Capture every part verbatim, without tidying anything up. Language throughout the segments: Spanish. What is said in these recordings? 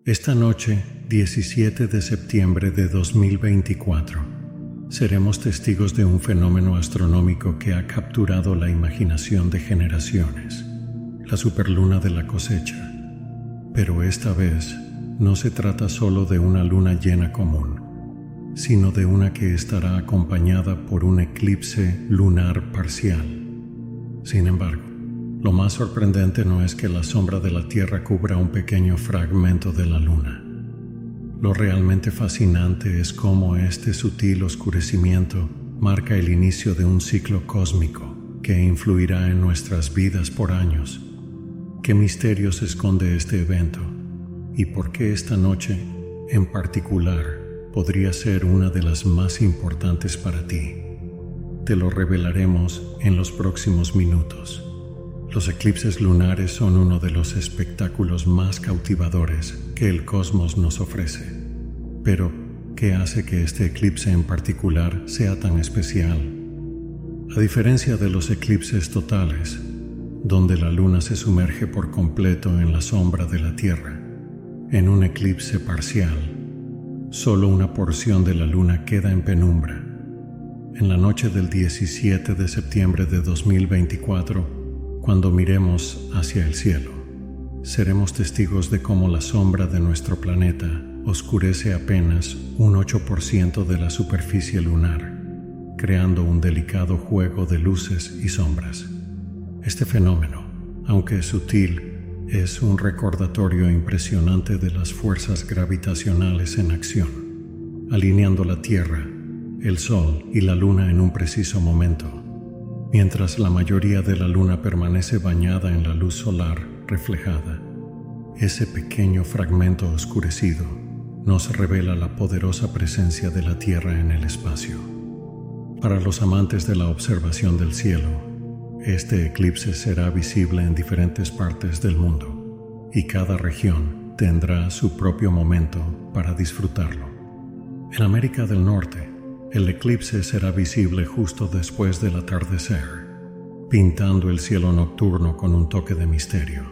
Esta noche, diecisiete de septiembre de dos mil veinticuatro, seremos testigos de un fenómeno astronómico que ha capturado la imaginación de generaciones, la superluna de la cosecha. Pero esta vez no se trata solo de una luna llena común, sino de una que estará acompañada por un eclipse lunar parcial. Sin embargo, lo más sorprendente no es que la sombra de la Tierra cubra un pequeño fragmento de la Luna. Lo realmente fascinante es cómo este sutil oscurecimiento marca el inicio de un ciclo cósmico que influirá en nuestras vidas por años. ¿Qué misterios esconde este evento? ¿Y por qué esta noche, en particular, podría ser una de las más importantes para ti? Te lo revelaremos en los próximos minutos. Los eclipses lunares son uno de los espectáculos más cautivadores que el cosmos nos ofrece. Pero, ¿qué hace que este eclipse en particular sea tan especial? A diferencia de los eclipses totales, donde la luna se sumerge por completo en la sombra de la Tierra, en un eclipse parcial, solo una porción de la luna queda en penumbra. En la noche del diecisiete de septiembre de dos mil veinticuatro, cuando miremos hacia el cielo, seremos testigos de cómo la sombra de nuestro planeta oscurece apenas un ocho por ciento de la superficie lunar, creando un delicado juego de luces y sombras. Este fenómeno, aunque sutil, es un recordatorio impresionante de las fuerzas gravitacionales en acción, alineando la Tierra, el Sol y la Luna en un preciso momento. Mientras la mayoría de la luna permanece bañada en la luz solar reflejada, ese pequeño fragmento oscurecido nos revela la poderosa presencia de la Tierra en el espacio. Para los amantes de la observación del cielo, este eclipse será visible en diferentes partes del mundo, y cada región tendrá su propio momento para disfrutarlo. En América del Norte, el eclipse será visible justo después del atardecer, pintando el cielo nocturno con un toque de misterio.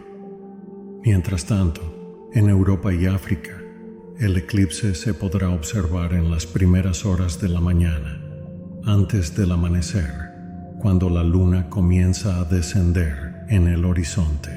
Mientras tanto, en Europa y África, el eclipse se podrá observar en las primeras horas de la mañana, antes del amanecer, cuando la luna comienza a descender en el horizonte.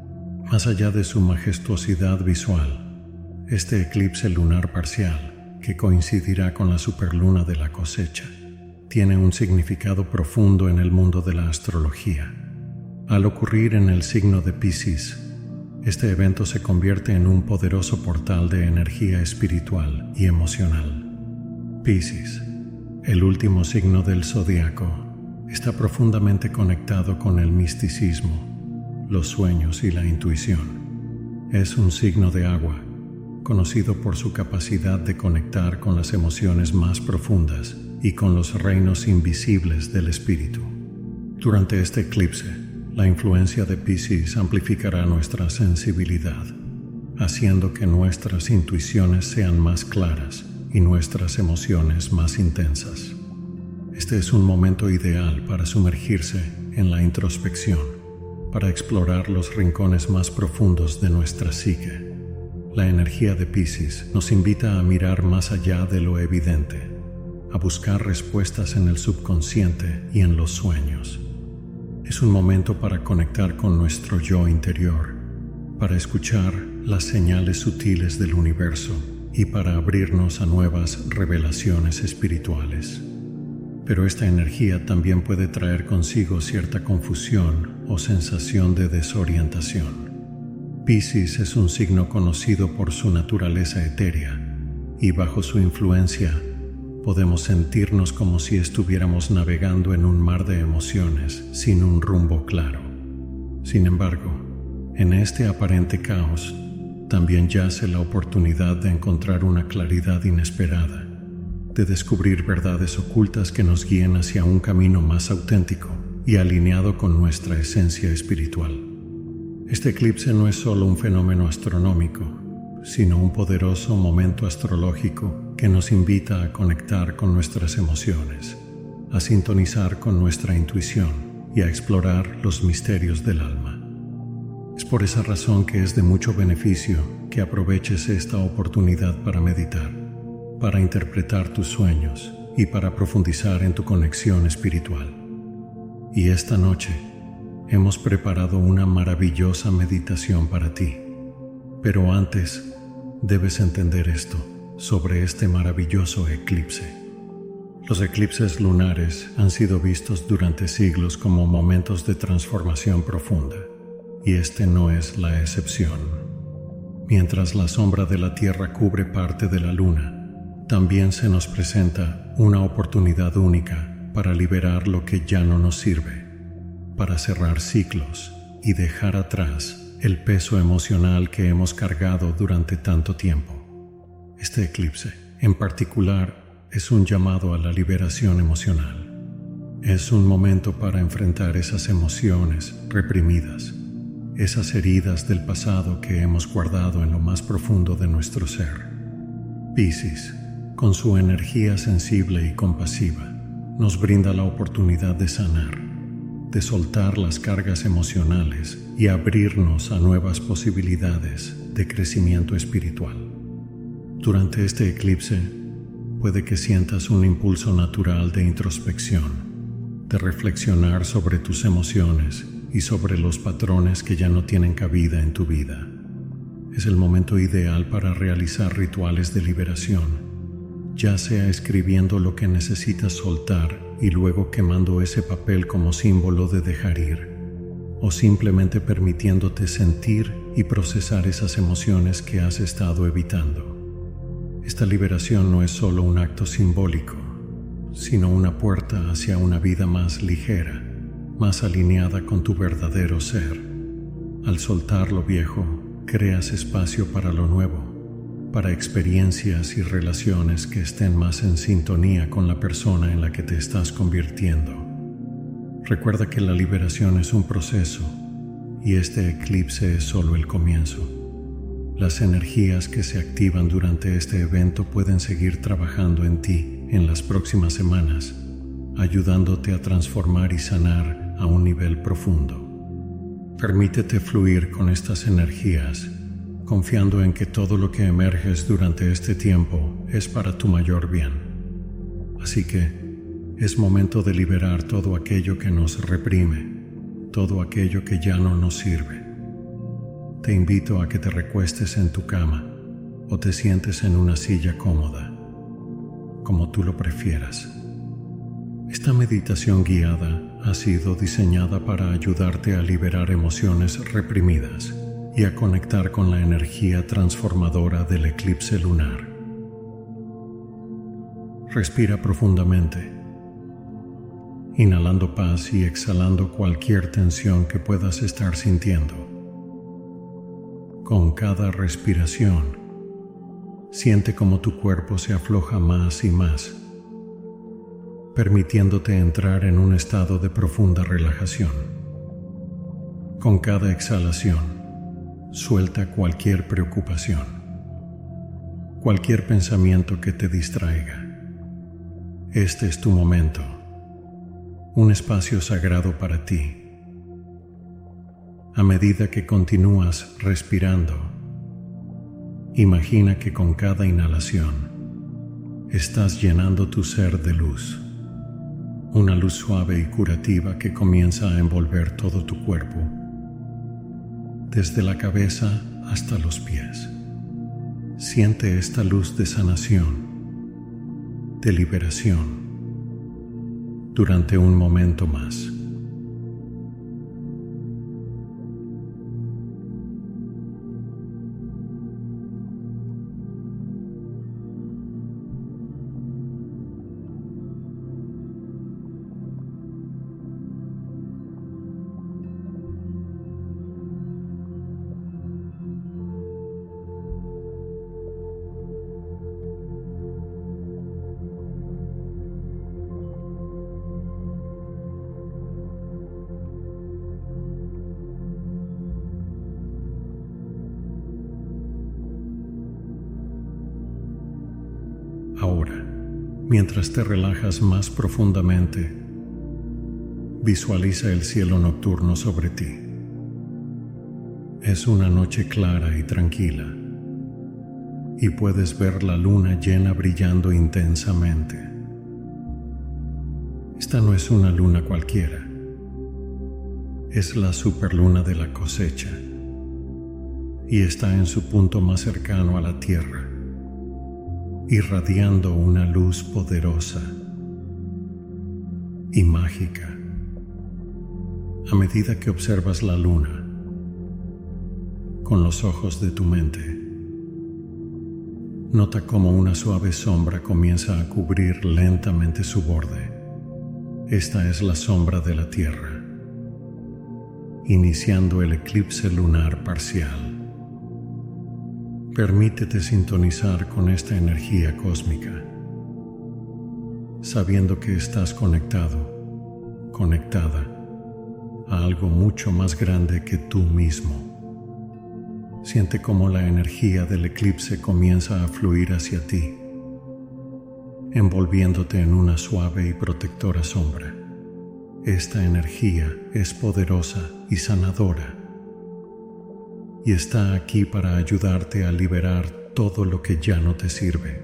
Más allá de su majestuosidad visual, este eclipse lunar parcial, que coincidirá con la superluna de la cosecha, tiene un significado profundo en el mundo de la astrología. Al ocurrir en el signo de Piscis, este evento se convierte en un poderoso portal de energía espiritual y emocional. Piscis, el último signo del zodiaco, está profundamente conectado con el misticismo, los sueños y la intuición. Es un signo de agua, conocido por su capacidad de conectar con las emociones más profundas y con los reinos invisibles del espíritu. Durante este eclipse, la influencia de Piscis amplificará nuestra sensibilidad, haciendo que nuestras intuiciones sean más claras y nuestras emociones más intensas. Este es un momento ideal para sumergirse en la introspección, para explorar los rincones más profundos de nuestra psique. La energía de Piscis nos invita a mirar más allá de lo evidente, a buscar respuestas en el subconsciente y en los sueños. Es un momento para conectar con nuestro yo interior, para escuchar las señales sutiles del universo y para abrirnos a nuevas revelaciones espirituales. Pero esta energía también puede traer consigo cierta confusión o sensación de desorientación. Piscis es un signo conocido por su naturaleza etérea, y bajo su influencia podemos sentirnos como si estuviéramos navegando en un mar de emociones sin un rumbo claro. Sin embargo, en este aparente caos también yace la oportunidad de encontrar una claridad inesperada, de descubrir verdades ocultas que nos guíen hacia un camino más auténtico y alineado con nuestra esencia espiritual. Este eclipse no es solo un fenómeno astronómico, sino un poderoso momento astrológico que nos invita a conectar con nuestras emociones, a sintonizar con nuestra intuición y a explorar los misterios del alma. Es por esa razón que es de mucho beneficio que aproveches esta oportunidad para meditar, para interpretar tus sueños y para profundizar en tu conexión espiritual. Y esta noche hemos preparado una maravillosa meditación para ti. Pero antes, debes entender esto sobre este maravilloso eclipse. Los eclipses lunares han sido vistos durante siglos como momentos de transformación profunda, y este no es la excepción. Mientras la sombra de la Tierra cubre parte de la Luna, también se nos presenta una oportunidad única para liberar lo que ya no nos sirve, para cerrar ciclos y dejar atrás el peso emocional que hemos cargado durante tanto tiempo. Este eclipse, en particular, es un llamado a la liberación emocional. Es un momento para enfrentar esas emociones reprimidas, esas heridas del pasado que hemos guardado en lo más profundo de nuestro ser. Piscis, con su energía sensible y compasiva, nos brinda la oportunidad de sanar, de soltar las cargas emocionales y abrirnos a nuevas posibilidades de crecimiento espiritual. Durante este eclipse, puede que sientas un impulso natural de introspección, de reflexionar sobre tus emociones y sobre los patrones que ya no tienen cabida en tu vida. Es el momento ideal para realizar rituales de liberación, ya sea escribiendo lo que necesitas soltar y luego quemando ese papel como símbolo de dejar ir, o simplemente permitiéndote sentir y procesar esas emociones que has estado evitando. Esta liberación no es solo un acto simbólico, sino una puerta hacia una vida más ligera, más alineada con tu verdadero ser. Al soltar lo viejo, creas espacio para lo nuevo, para experiencias y relaciones que estén más en sintonía con la persona en la que te estás convirtiendo. Recuerda que la liberación es un proceso y este eclipse es solo el comienzo. Las energías que se activan durante este evento pueden seguir trabajando en ti en las próximas semanas, ayudándote a transformar y sanar a un nivel profundo. Permítete fluir con estas energías, confiando en que todo lo que emerges durante este tiempo es para tu mayor bien. Así que es momento de liberar todo aquello que nos reprime, todo aquello que ya no nos sirve. Te invito a que te recuestes en tu cama o te sientes en una silla cómoda, como tú lo prefieras. Esta meditación guiada ha sido diseñada para ayudarte a liberar emociones reprimidas y a conectar con la energía transformadora del eclipse lunar. Respira profundamente, inhalando paz y exhalando cualquier tensión que puedas estar sintiendo. Con cada respiración, siente cómo tu cuerpo se afloja más y más, permitiéndote entrar en un estado de profunda relajación. Con cada exhalación, suelta cualquier preocupación, cualquier pensamiento que te distraiga. Este es tu momento, un espacio sagrado para ti. A medida que continúas respirando, imagina que con cada inhalación estás llenando tu ser de luz, una luz suave y curativa que comienza a envolver todo tu cuerpo, desde la cabeza hasta los pies. Siente esta luz de sanación, de liberación, durante un momento más. Ahora, mientras te relajas más profundamente, visualiza el cielo nocturno sobre ti. Es una noche clara y tranquila, y puedes ver la luna llena brillando intensamente. Esta no es una luna cualquiera, es la superluna de la cosecha, y está en su punto más cercano a la Tierra, irradiando una luz poderosa y mágica. A medida que observas la luna con los ojos de tu mente, nota cómo una suave sombra comienza a cubrir lentamente su borde. Esta es la sombra de la Tierra, iniciando el eclipse lunar parcial. Permítete sintonizar con esta energía cósmica, sabiendo que estás conectado, conectada a algo mucho más grande que tú mismo. Siente cómo la energía del eclipse comienza a fluir hacia ti, envolviéndote en una suave y protectora sombra. Esta energía es poderosa y sanadora, y está aquí para ayudarte a liberar todo lo que ya no te sirve.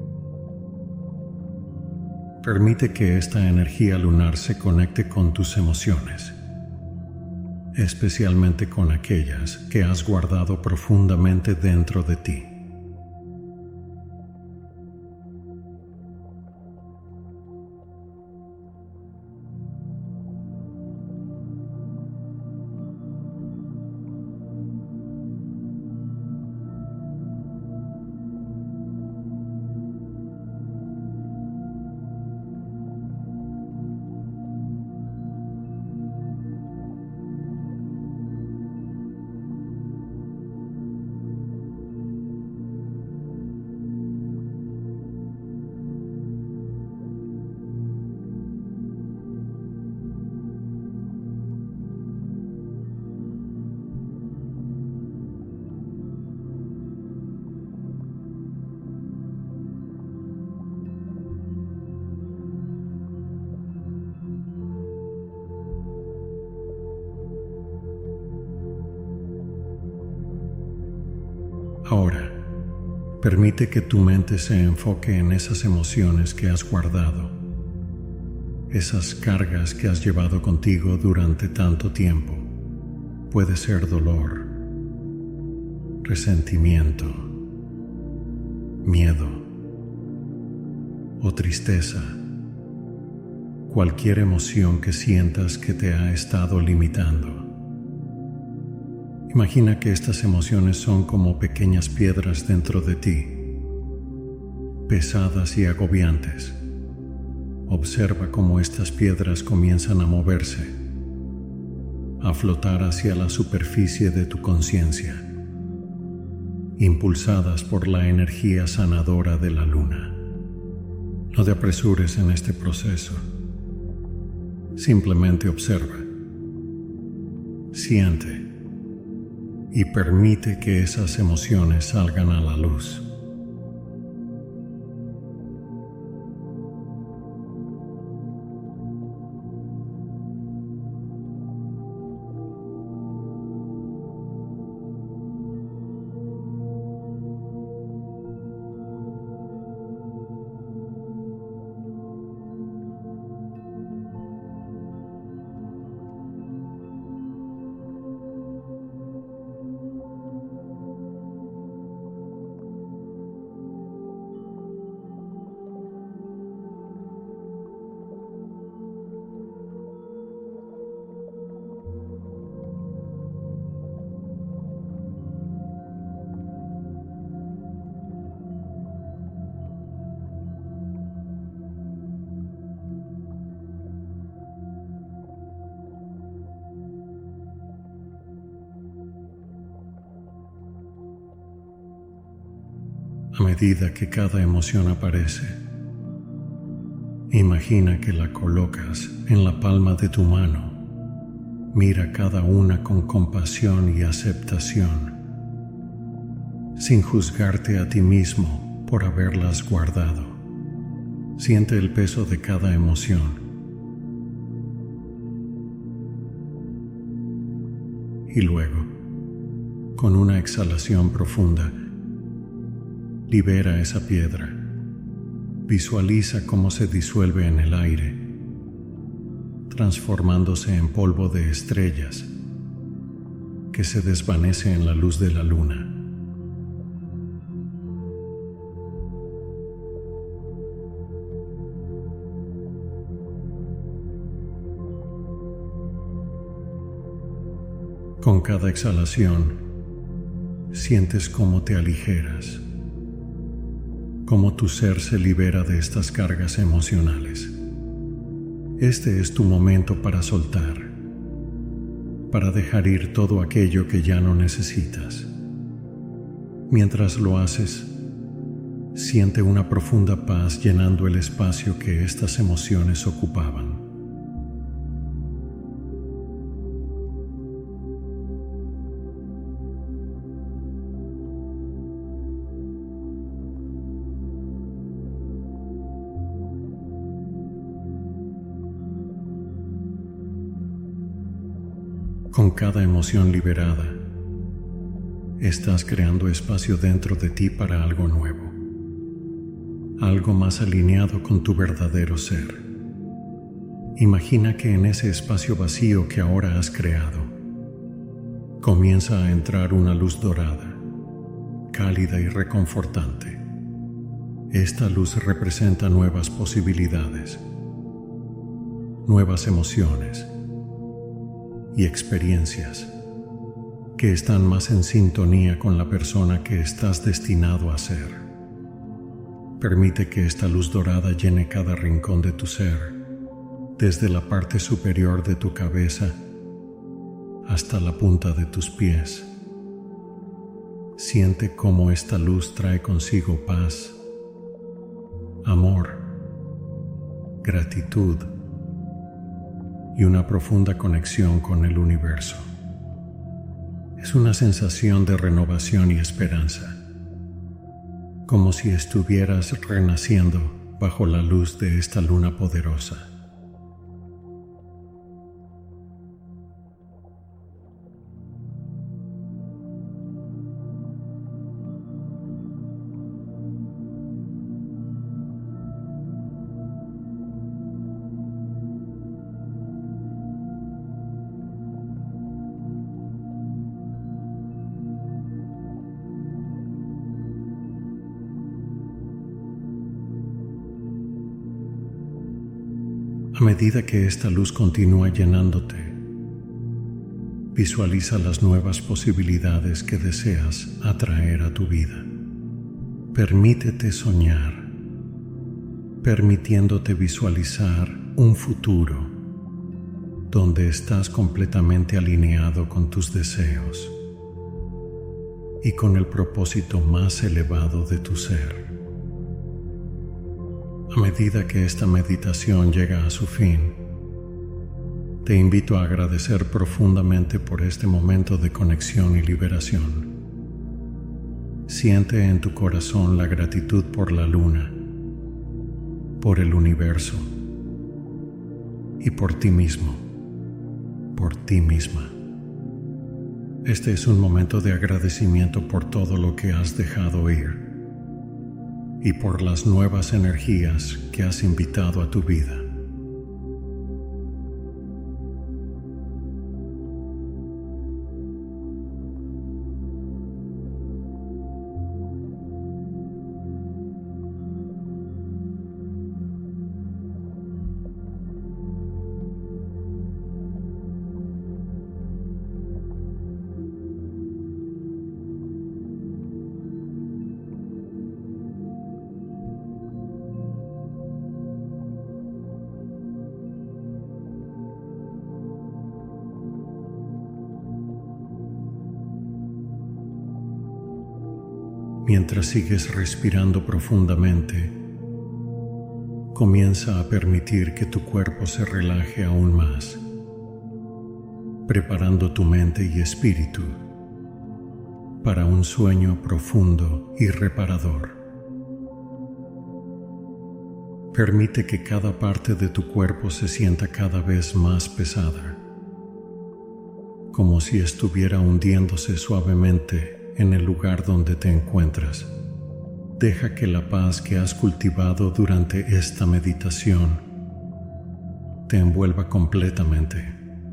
Permite que esta energía lunar se conecte con tus emociones, especialmente con aquellas que has guardado profundamente dentro de ti. Ahora, permite que tu mente se enfoque en esas emociones que has guardado, esas cargas que has llevado contigo durante tanto tiempo. Puede ser dolor, resentimiento, miedo o tristeza. Cualquier emoción que sientas que te ha estado limitando. Imagina que estas emociones son como pequeñas piedras dentro de ti, pesadas y agobiantes. Observa cómo estas piedras comienzan a moverse, a flotar hacia la superficie de tu conciencia, impulsadas por la energía sanadora de la luna. No te apresures en este proceso. Simplemente observa, siente y permite que esas emociones salgan a la luz. A medida que cada emoción aparece, imagina que la colocas en la palma de tu mano. Mira cada una con compasión y aceptación, sin juzgarte a ti mismo por haberlas guardado. Siente el peso de cada emoción. Y luego, Con una exhalación profunda, libera esa piedra. Visualiza cómo se disuelve en el aire, transformándose en polvo de estrellas que se desvanece en la luz de la luna. Con cada exhalación, sientes cómo te aligeras, cómo tu ser se libera de estas cargas emocionales. Este es tu momento para soltar, para dejar ir todo aquello que ya no necesitas. Mientras lo haces, siente una profunda paz llenando el espacio que estas emociones ocupaban. Con cada emoción liberada, estás creando espacio dentro de ti para algo nuevo, algo más alineado con tu verdadero ser. Imagina que en ese espacio vacío que ahora has creado, comienza a entrar una luz dorada, cálida y reconfortante. Esta luz representa nuevas posibilidades, nuevas emociones y experiencias que están más en sintonía con la persona que estás destinado a ser. Permite que esta luz dorada llene cada rincón de tu ser, desde la parte superior de tu cabeza hasta la punta de tus pies. Siente cómo esta luz trae consigo paz, amor, gratitud y una profunda conexión con el universo. Es una sensación de renovación y esperanza, como si estuvieras renaciendo bajo la luz de esta luna poderosa. A medida que esta luz continúa llenándote, visualiza las nuevas posibilidades que deseas atraer a tu vida. Permítete soñar, permitiéndote visualizar un futuro donde estás completamente alineado con tus deseos y con el propósito más elevado de tu ser. A medida que esta meditación llega a su fin, te invito a agradecer profundamente por este momento de conexión y liberación. Siente en tu corazón la gratitud por la luna, por el universo y por ti mismo, por ti misma. Este es un momento de agradecimiento por todo lo que has dejado ir y por las nuevas energías que has invitado a tu vida. Mientras sigues respirando profundamente, comienza a permitir que tu cuerpo se relaje aún más, preparando tu mente y espíritu para un sueño profundo y reparador. Permite que cada parte de tu cuerpo se sienta cada vez más pesada, como si estuviera hundiéndose suavemente en el lugar donde te encuentras. Deja que la paz que has cultivado durante esta meditación te envuelva completamente.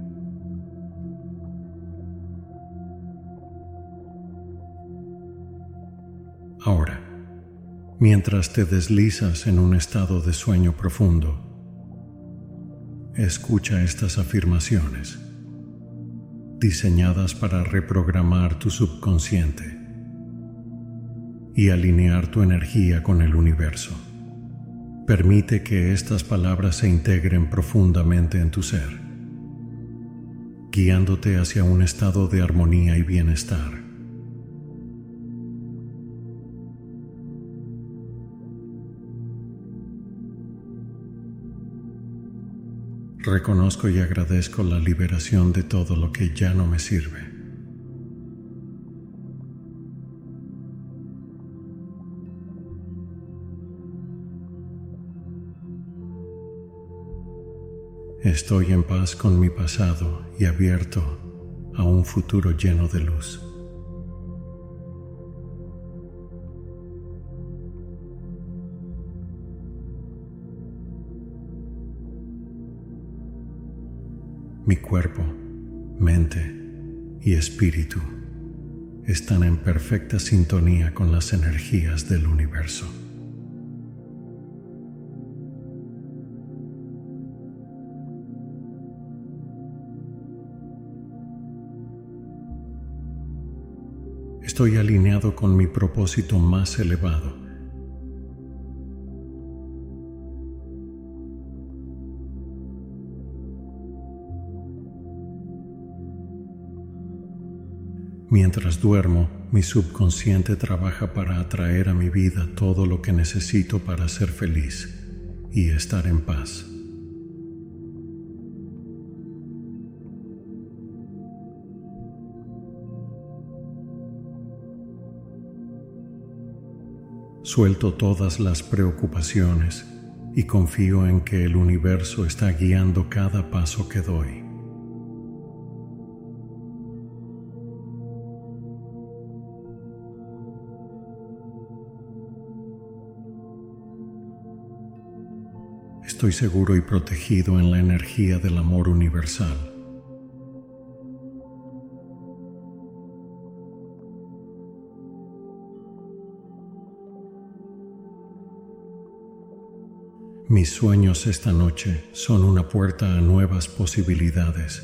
Ahora, mientras te deslizas en un estado de sueño profundo, escucha estas afirmaciones, diseñadas para reprogramar tu subconsciente y alinear tu energía con el universo. Permite que estas palabras se integren profundamente en tu ser, guiándote hacia un estado de armonía y bienestar. Reconozco y agradezco la liberación de todo lo que ya no me sirve. Estoy en paz con mi pasado y abierto a un futuro lleno de luz. Mi cuerpo, mente y espíritu están en perfecta sintonía con las energías del universo. Estoy alineado con mi propósito más elevado. Mientras duermo, mi subconsciente trabaja para atraer a mi vida todo lo que necesito para ser feliz y estar en paz. Suelto todas las preocupaciones y confío en que el universo está guiando cada paso que doy. Estoy seguro y protegido en la energía del amor universal. Mis sueños esta noche son una puerta a nuevas posibilidades.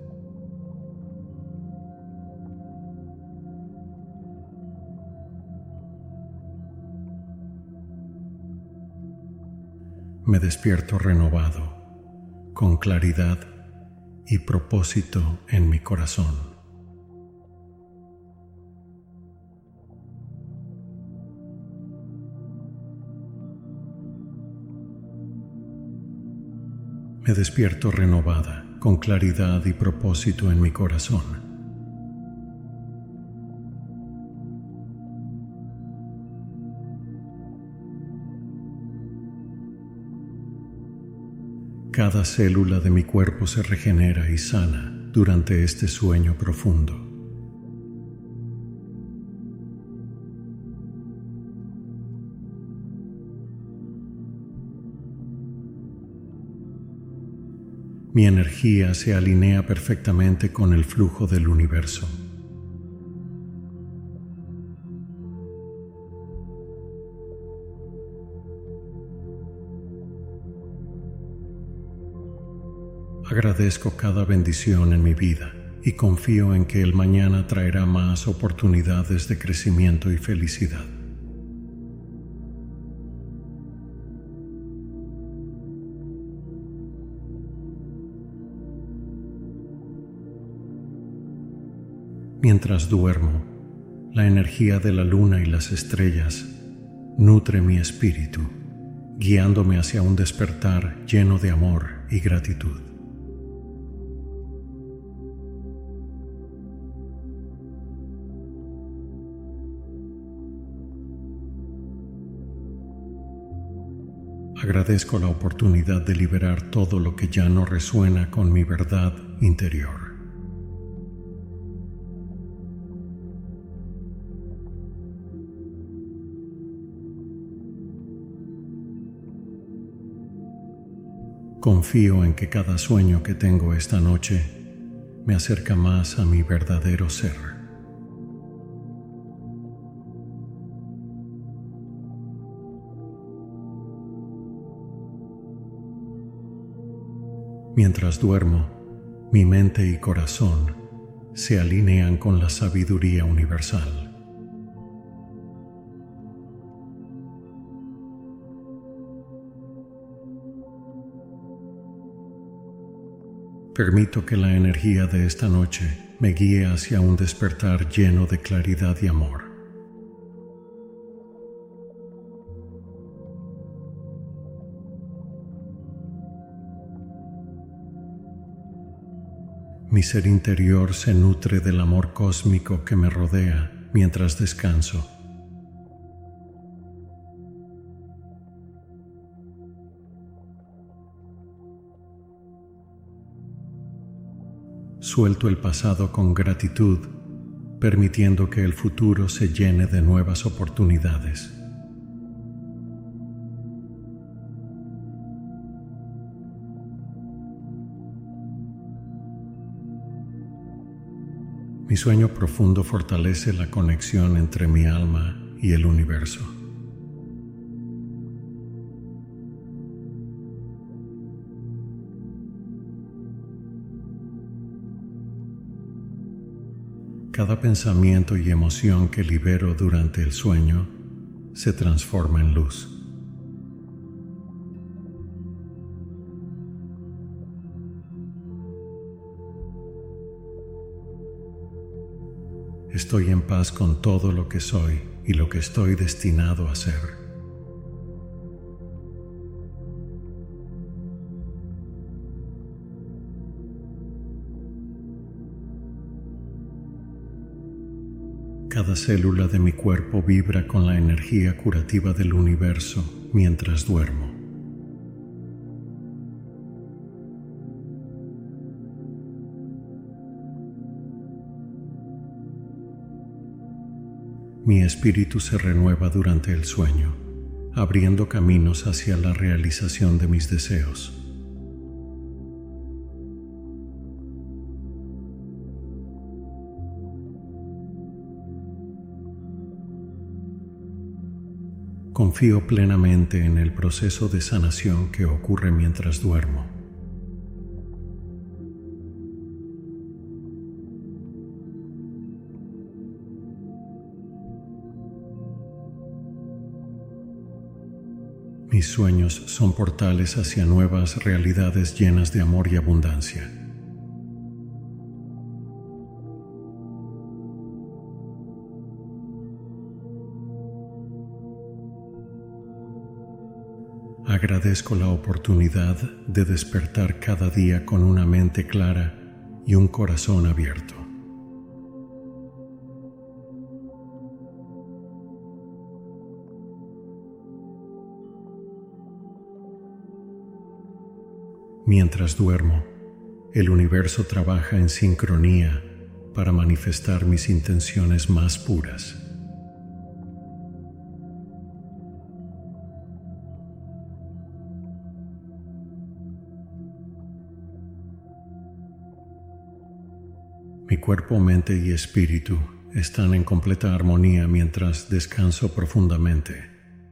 Me despierto renovado, con claridad y propósito en mi corazón. Me despierto renovada, con claridad y propósito en mi corazón. Cada célula de mi cuerpo se regenera y sana durante este sueño profundo. Mi energía se alinea perfectamente con el flujo del universo. Agradezco cada bendición en mi vida y confío en que el mañana traerá más oportunidades de crecimiento y felicidad. Mientras duermo, la energía de la luna y las estrellas nutre mi espíritu, guiándome hacia un despertar lleno de amor y gratitud. Agradezco la oportunidad de liberar todo lo que ya no resuena con mi verdad interior. Confío en que cada sueño que tengo esta noche me acerca más a mi verdadero ser. Mientras duermo, mi mente y corazón se alinean con la sabiduría universal. Permito que la energía de esta noche me guíe hacia un despertar lleno de claridad y amor. Mi ser interior se nutre del amor cósmico que me rodea mientras descanso. Suelto el pasado con gratitud, permitiendo que el futuro se llene de nuevas oportunidades. Mi sueño profundo fortalece la conexión entre mi alma y el universo. Cada pensamiento y emoción que libero durante el sueño se transforma en luz. Estoy en paz con todo lo que soy y lo que estoy destinado a ser. Cada célula de mi cuerpo vibra con la energía curativa del universo mientras duermo. Mi espíritu se renueva durante el sueño, abriendo caminos hacia la realización de mis deseos. Confío plenamente en el proceso de sanación que ocurre mientras duermo. Mis sueños son portales hacia nuevas realidades llenas de amor y abundancia. Agradezco la oportunidad de despertar cada día con una mente clara y un corazón abierto. Mientras duermo, el universo trabaja en sincronía para manifestar mis intenciones más puras. Mi cuerpo, mente y espíritu están en completa armonía mientras descanso profundamente.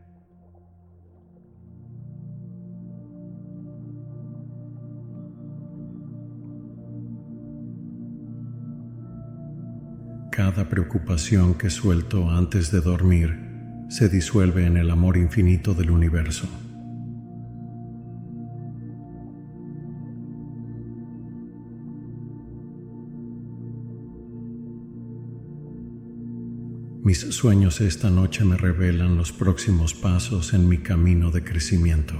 Cada preocupación que suelto antes de dormir se disuelve en el amor infinito del universo. Mis sueños esta noche me revelan los próximos pasos en mi camino de crecimiento.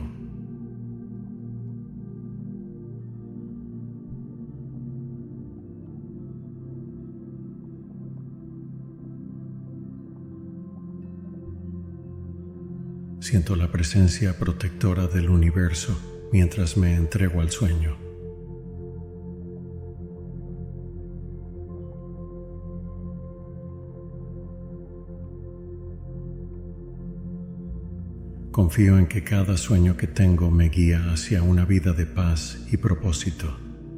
Siento la presencia protectora del universo mientras me entrego al sueño. Confío en que cada sueño que tengo me guía hacia una vida de paz y propósito.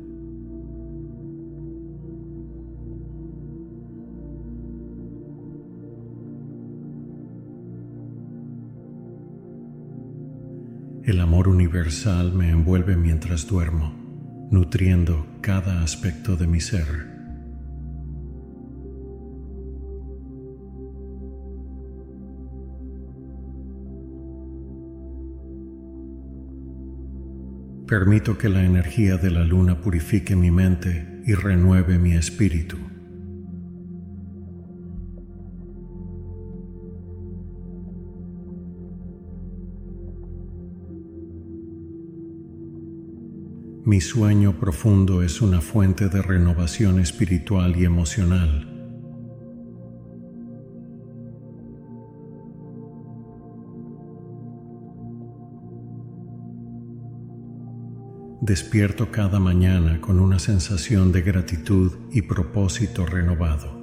El amor universal me envuelve mientras duermo, nutriendo cada aspecto de mi ser. Permito que la energía de la luna purifique mi mente y renueve mi espíritu. Mi sueño profundo es una fuente de renovación espiritual y emocional. Despierto cada mañana con una sensación de gratitud y propósito renovado.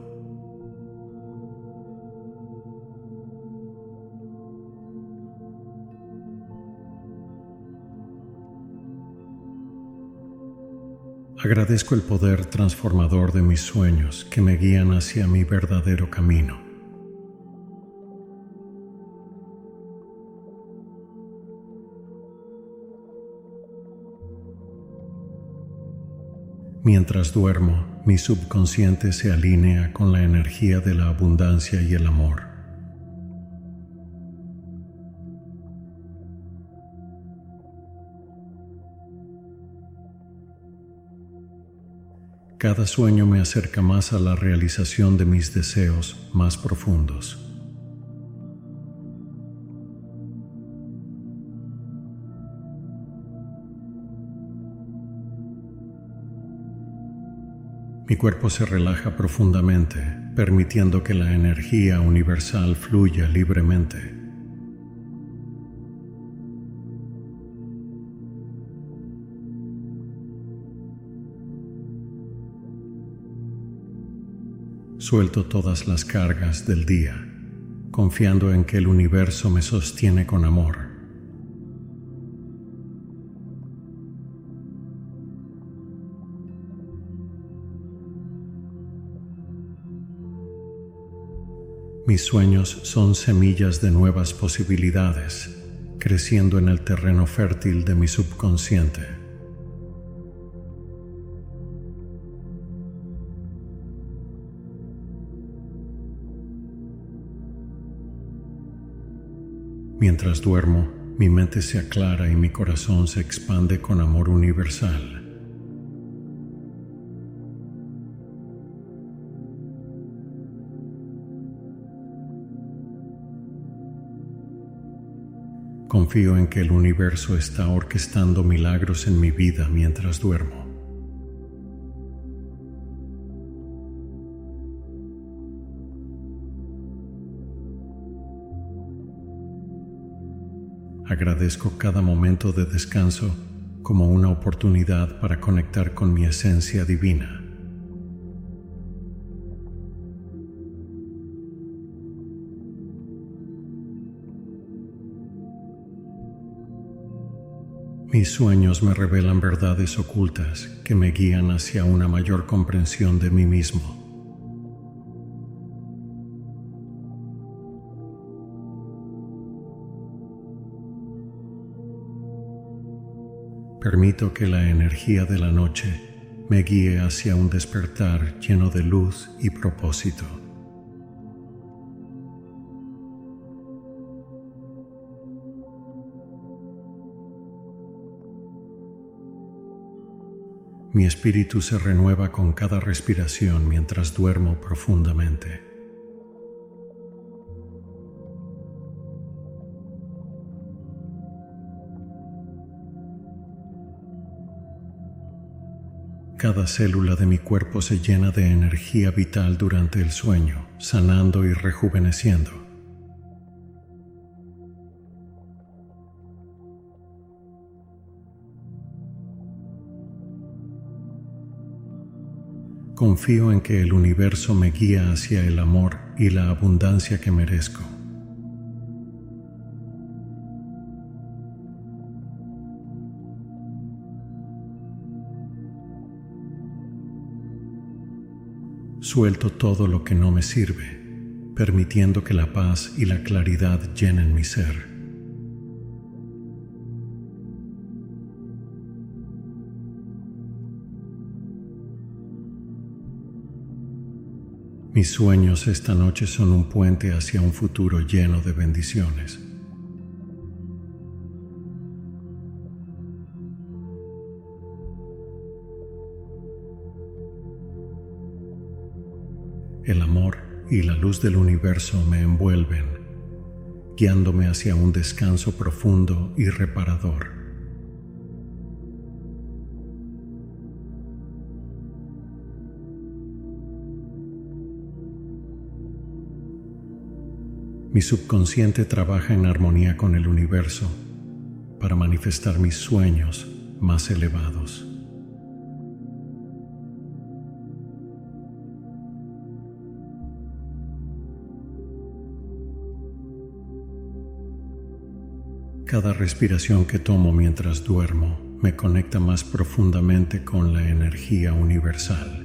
Agradezco el poder transformador de mis sueños que me guían hacia mi verdadero camino. Mientras duermo, mi subconsciente se alinea con la energía de la abundancia y el amor. Cada sueño me acerca más a la realización de mis deseos más profundos. Mi cuerpo se relaja profundamente, permitiendo que la energía universal fluya libremente. Suelto todas las cargas del día, confiando en que el universo me sostiene con amor. Mis sueños son semillas de nuevas posibilidades, creciendo en el terreno fértil de mi subconsciente. Mientras duermo, mi mente se aclara y mi corazón se expande con amor universal. Confío en que el universo está orquestando milagros en mi vida mientras duermo. Agradezco cada momento de descanso como una oportunidad para conectar con mi esencia divina. Mis sueños me revelan verdades ocultas que me guían hacia una mayor comprensión de mí mismo. Permito que la energía de la noche me guíe hacia un despertar lleno de luz y propósito. Mi espíritu se renueva con cada respiración mientras duermo profundamente. Cada célula de mi cuerpo se llena de energía vital durante el sueño, sanando y rejuveneciendo. Confío en que el universo me guía hacia el amor y la abundancia que merezco. Suelto todo lo que no me sirve, permitiendo que la paz y la claridad llenen mi ser. Mis sueños esta noche son un puente hacia un futuro lleno de bendiciones. El amor y la luz del universo me envuelven, guiándome hacia un descanso profundo y reparador. Mi subconsciente trabaja en armonía con el universo para manifestar mis sueños más elevados. Cada respiración que tomo mientras duermo me conecta más profundamente con la energía universal.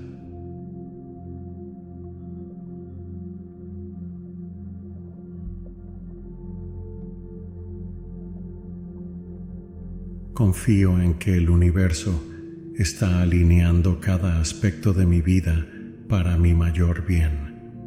Confío en que el universo está alineando cada aspecto de mi vida para mi mayor bien.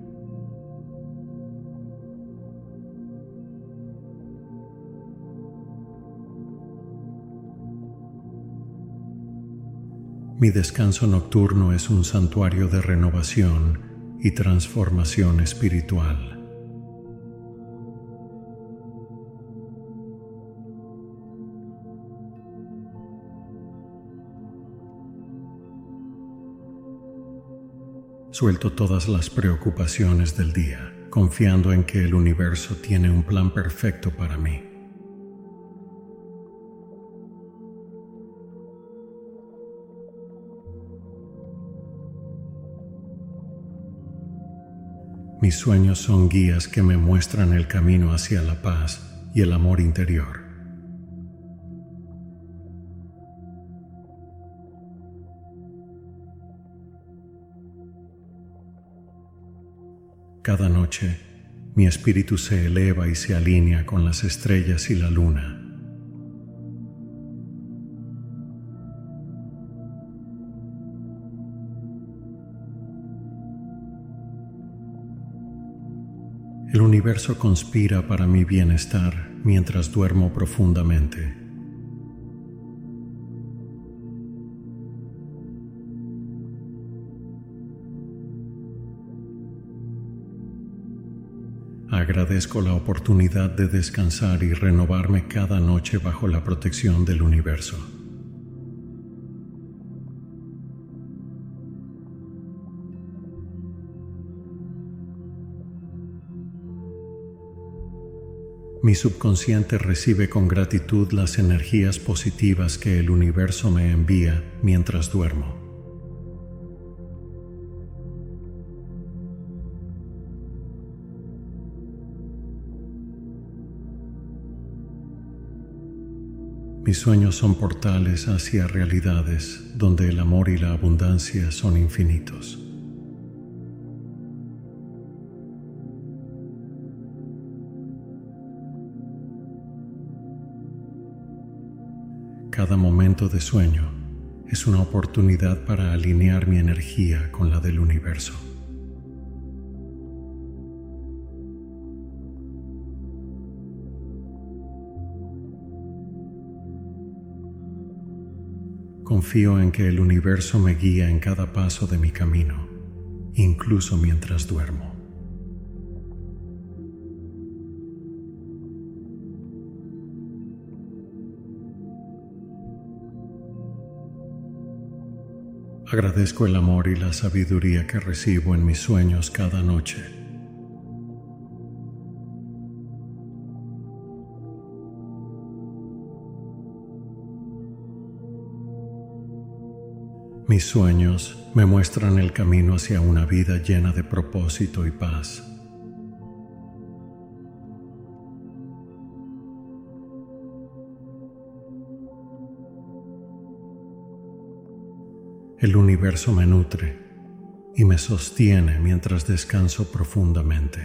Mi descanso nocturno es un santuario de renovación y transformación espiritual. Suelto todas las preocupaciones del día, confiando en que el universo tiene un plan perfecto para mí. Mis sueños son guías que me muestran el camino hacia la paz y el amor interior. Cada noche, mi espíritu se eleva y se alinea con las estrellas y la luna. El universo conspira para mi bienestar mientras duermo profundamente. Agradezco la oportunidad de descansar y renovarme cada noche bajo la protección del universo. Mi subconsciente recibe con gratitud las energías positivas que el universo me envía mientras duermo. Mis sueños son portales hacia realidades donde el amor y la abundancia son infinitos. Cada momento de sueño es una oportunidad para alinear mi energía con la del universo. Confío en que el universo me guía en cada paso de mi camino, incluso mientras duermo. Agradezco el amor y la sabiduría que recibo en mis sueños cada noche. Mis sueños me muestran el camino hacia una vida llena de propósito y paz. El universo me nutre y me sostiene mientras descanso profundamente.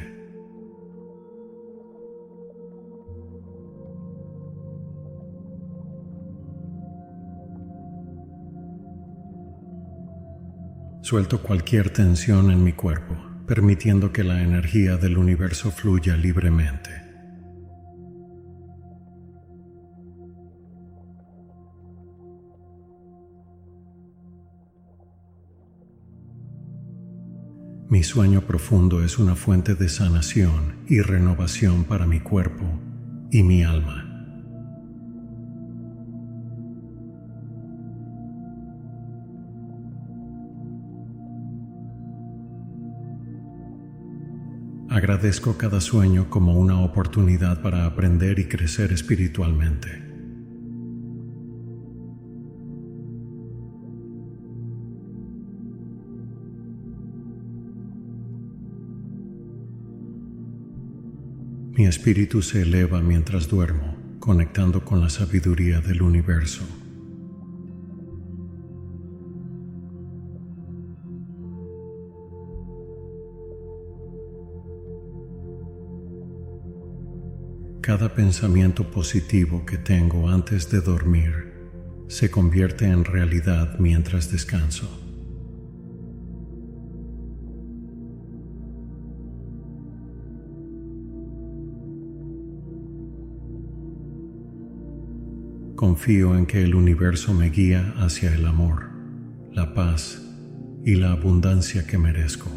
Suelto cualquier tensión en mi cuerpo, permitiendo que la energía del universo fluya libremente. Mi sueño profundo es una fuente de sanación y renovación para mi cuerpo y mi alma. Agradezco cada sueño como una oportunidad para aprender y crecer espiritualmente. Mi espíritu se eleva mientras duermo, conectando con la sabiduría del universo. Cada pensamiento positivo que tengo antes de dormir se convierte en realidad mientras descanso. Confío en que el universo me guía hacia el amor, la paz y la abundancia que merezco.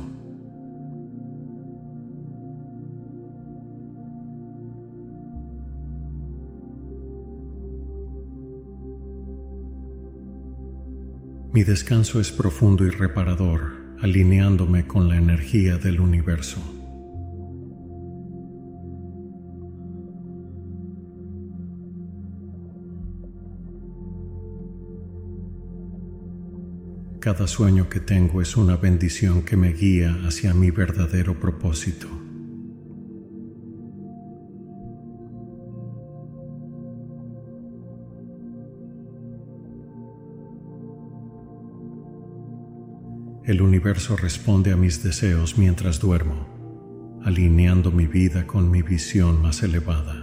Mi descanso es profundo y reparador, alineándome con la energía del universo. Cada sueño que tengo es una bendición que me guía hacia mi verdadero propósito. El universo responde a mis deseos mientras duermo, alineando mi vida con mi visión más elevada.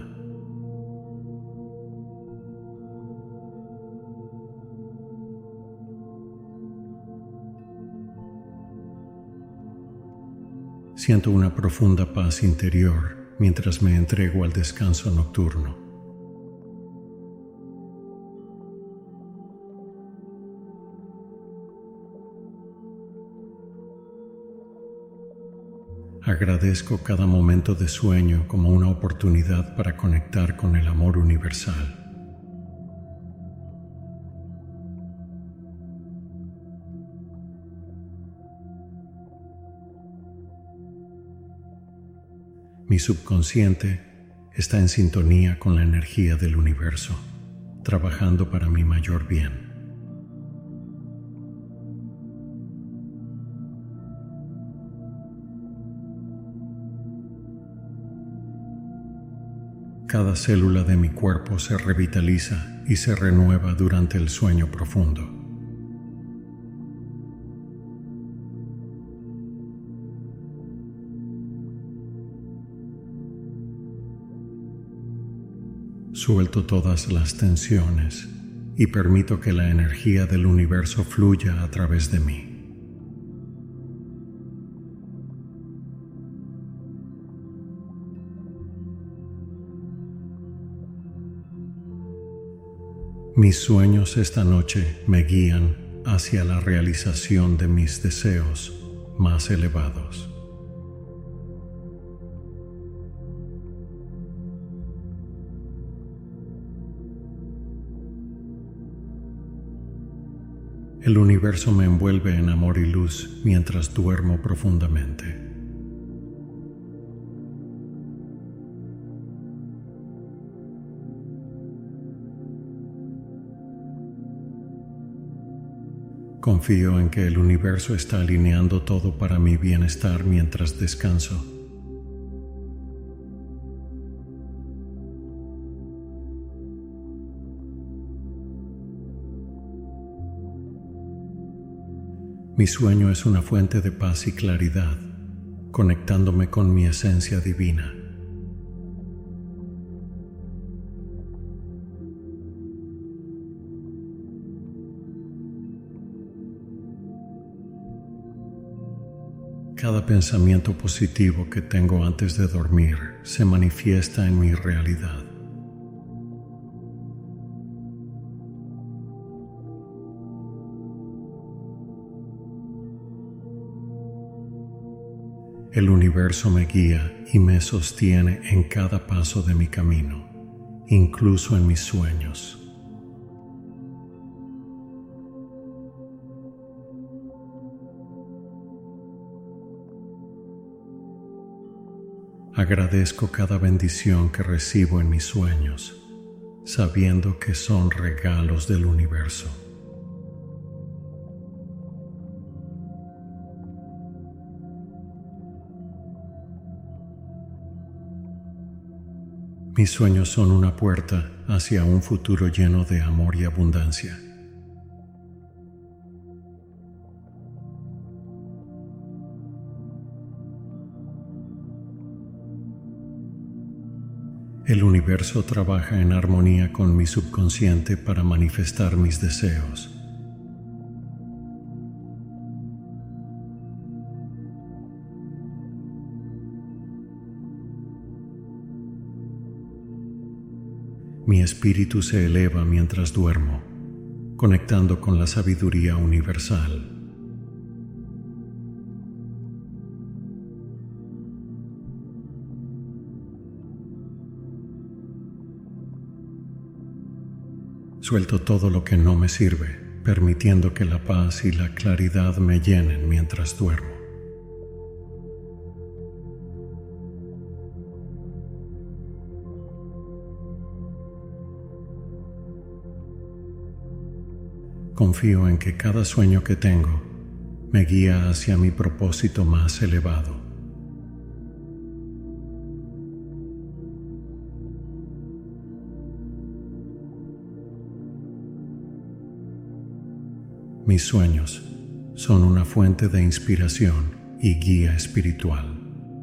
Siento una profunda paz interior mientras me entrego al descanso nocturno. Agradezco cada momento de sueño como una oportunidad para conectar con el amor universal. Mi subconsciente está en sintonía con la energía del universo, trabajando para mi mayor bien. Cada célula de mi cuerpo se revitaliza y se renueva durante el sueño profundo. Suelto todas las tensiones y permito que la energía del universo fluya a través de mí. Mis sueños esta noche me guían hacia la realización de mis deseos más elevados. El universo me envuelve en amor y luz mientras duermo profundamente. Confío en que el universo está alineando todo para mi bienestar mientras descanso. Mi sueño es una fuente de paz y claridad, conectándome con mi esencia divina. Cada pensamiento positivo que tengo antes de dormir se manifiesta en mi realidad. El universo me guía y me sostiene en cada paso de mi camino, incluso en mis sueños. Agradezco cada bendición que recibo en mis sueños, sabiendo que son regalos del universo. Mis sueños son una puerta hacia un futuro lleno de amor y abundancia. El universo trabaja en armonía con mi subconsciente para manifestar mis deseos. Mi espíritu se eleva mientras duermo, conectando con la sabiduría universal. Suelto todo lo que no me sirve, permitiendo que la paz y la claridad me llenen mientras duermo. Confío en que cada sueño que tengo me guía hacia mi propósito más elevado. Mis sueños son una fuente de inspiración y guía espiritual.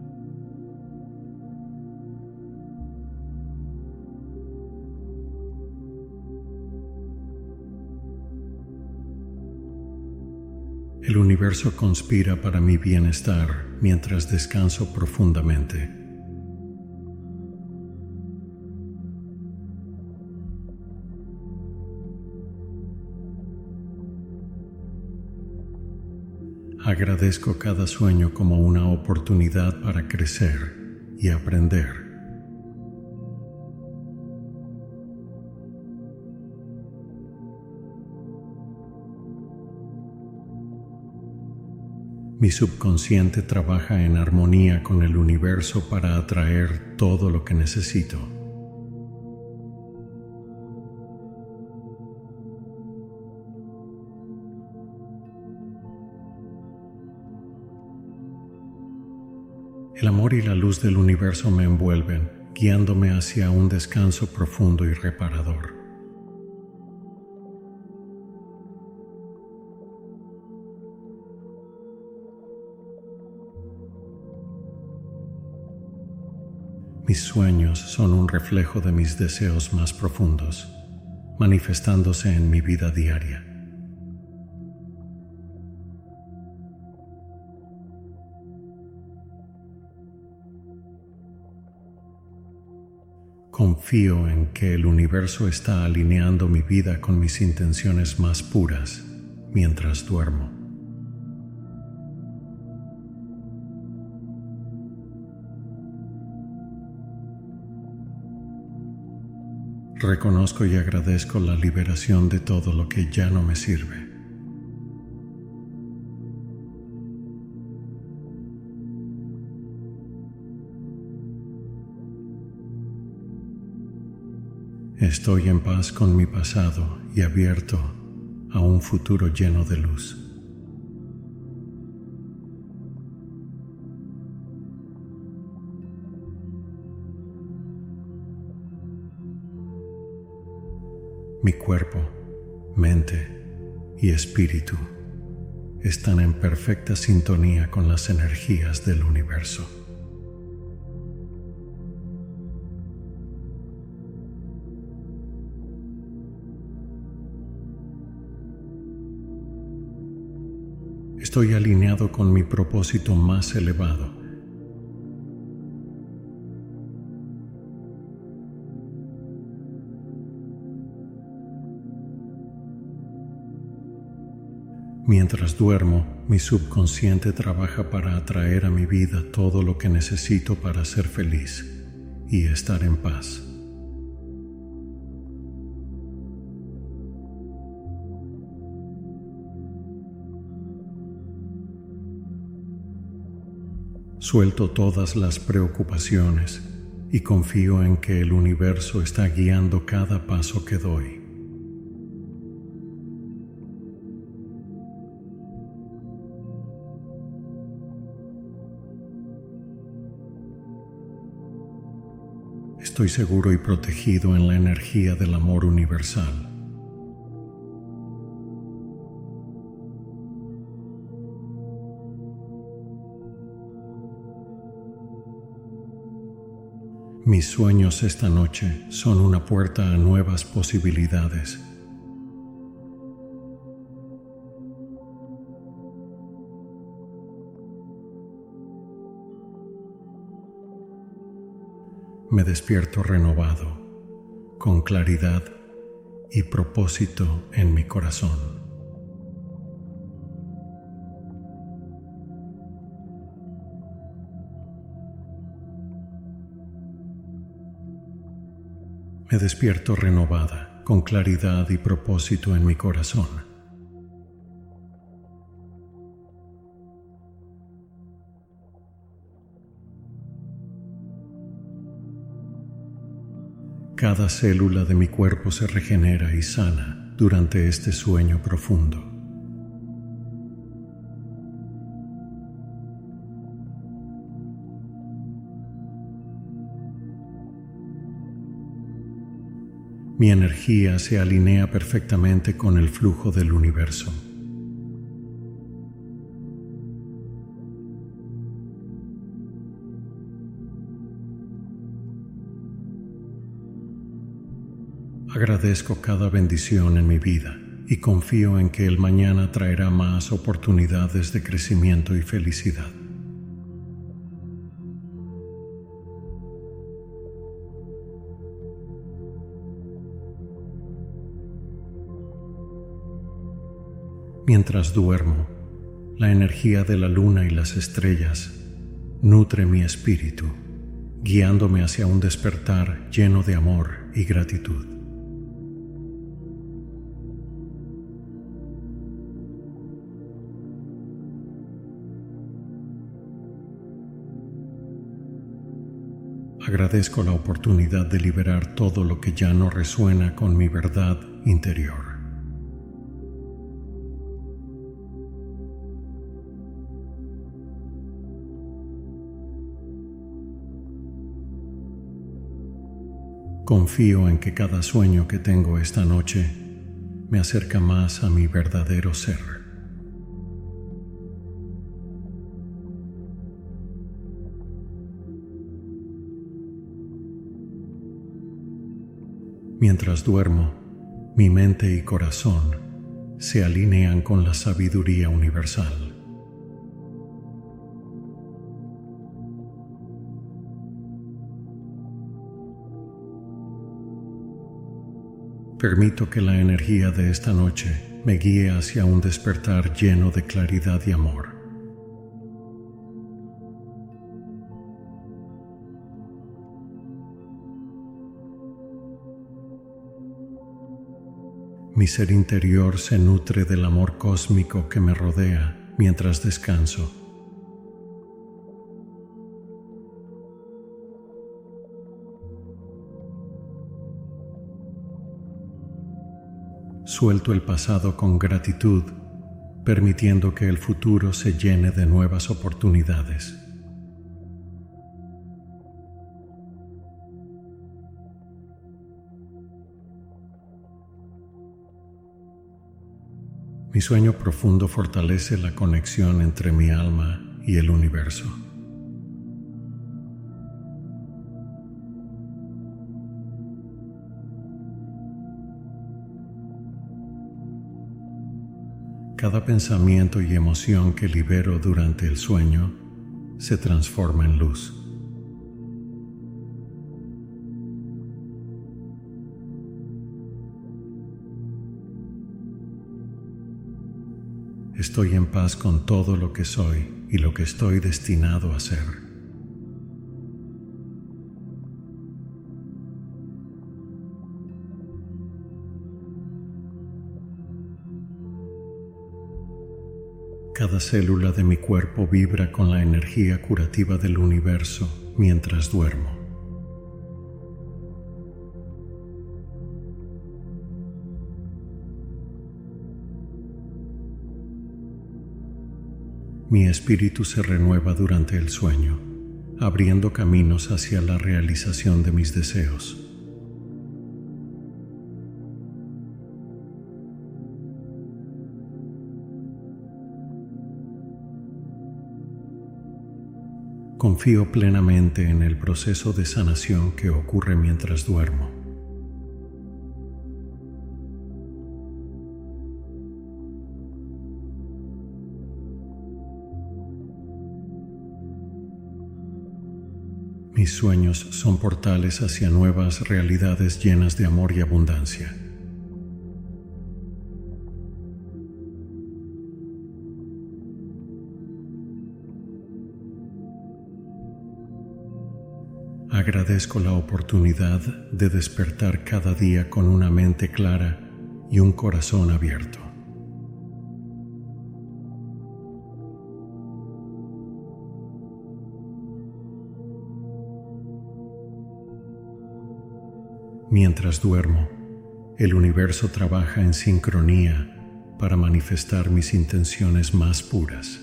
El universo conspira para mi bienestar mientras descanso profundamente. Agradezco cada sueño como una oportunidad para crecer y aprender. Mi subconsciente trabaja en armonía con el universo para atraer todo lo que necesito. El amor y la luz del universo me envuelven, guiándome hacia un descanso profundo y reparador. Mis sueños son un reflejo de mis deseos más profundos, manifestándose en mi vida diaria. Confío en que el universo está alineando mi vida con mis intenciones más puras mientras duermo. Reconozco y agradezco la liberación de todo lo que ya no me sirve. Estoy en paz con mi pasado y abierto a un futuro lleno de luz. Mi cuerpo, mente y espíritu están en perfecta sintonía con las energías del universo. Estoy alineado con mi propósito más elevado. Mientras duermo, mi subconsciente trabaja para atraer a mi vida todo lo que necesito para ser feliz y estar en paz. Suelto todas las preocupaciones y confío en que el universo está guiando cada paso que doy. Estoy seguro y protegido en la energía del amor universal. Mis sueños esta noche son una puerta a nuevas posibilidades. Me despierto renovado, con claridad y propósito en mi corazón. Me despierto renovada, con claridad y propósito en mi corazón. Cada célula de mi cuerpo se regenera y sana durante este sueño profundo. Mi energía se alinea perfectamente con el flujo del universo. Agradezco cada bendición en mi vida y confío en que el mañana traerá más oportunidades de crecimiento y felicidad. Mientras duermo, la energía de la luna y las estrellas nutre mi espíritu, guiándome hacia un despertar lleno de amor y gratitud. Agradezco la oportunidad de liberar todo lo que ya no resuena con mi verdad interior. Confío en que cada sueño que tengo esta noche me acerca más a mi verdadero ser. Mientras duermo, mi mente y corazón se alinean con la sabiduría universal. Permito que la energía de esta noche me guíe hacia un despertar lleno de claridad y amor. Mi ser interior se nutre del amor cósmico que me rodea mientras descanso. Suelto el pasado con gratitud, permitiendo que el futuro se llene de nuevas oportunidades. Mi sueño profundo fortalece la conexión entre mi alma y el universo. Cada pensamiento y emoción que libero durante el sueño se transforma en luz. Estoy en paz con todo lo que soy y lo que estoy destinado a ser. Cada célula de mi cuerpo vibra con la energía curativa del universo mientras duermo. Mi espíritu se renueva durante el sueño, abriendo caminos hacia la realización de mis deseos. Confío plenamente en el proceso de sanación que ocurre mientras duermo. Mis sueños son portales hacia nuevas realidades llenas de amor y abundancia. Agradezco la oportunidad de despertar cada día con una mente clara y un corazón abierto. Mientras duermo, el universo trabaja en sincronía para manifestar mis intenciones más puras.